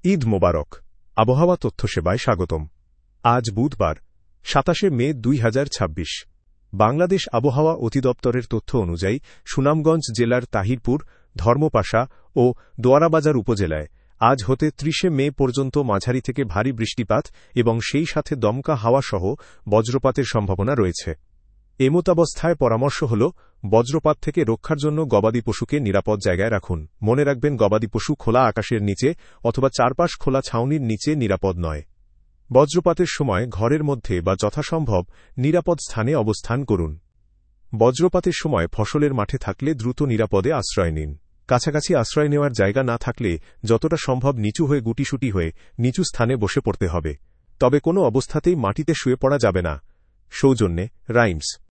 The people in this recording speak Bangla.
ঈদ মোবারক। আবহাওয়া তথ্য সেবায় স্বাগতম। আজ বুধবার ২৭ মে ২০২৬। বাংলাদেশ আবহাওয়া অধিদপ্তরের তথ্য অনুযায়ী সুনামগঞ্জ জেলার তাহিরপুর, ধর্মপাশা ও দোয়ারাবাজার উপজেলায় আজ হতে ৩০ মে পর্যন্ত মাঝারি থেকে ভারী বৃষ্টিপাত এবং সেই সাথে দমকা হাওয়াসহ বজ্রপাতের সম্ভাবনা রয়েছে। এমতাবস্থায় পরামর্শ হল, বজ্রপাত থেকে রক্ষার জন্য গবাদি পশুকে নিরাপদ জায়গায় রাখুন। মনে রাখবেন, গবাদি পশু খোলা আকাশের নিচে অথবা চারপাশ খোলা ছাউনির নিচে নিরাপদ নয়। বজ্রপাতের সময় ঘরের মধ্যে বা যথাসম্ভব নিরাপদ স্থানে অবস্থান করুন। বজ্রপাতের সময় ফসলের মাঠে থাকলে দ্রুত নিরাপদে আশ্রয় নিন। কাছাকাছি আশ্রয় নেওয়ার জায়গা না থাকলে যতটা সম্ভব নিচু হয়ে গুটিসুটি হয়ে নিচু স্থানে বসে পড়তে হবে। তবে কোনো অবস্থাতেই মাটিতে শুয়ে পড়া যাবে না। সৌজন্যে রাইমস।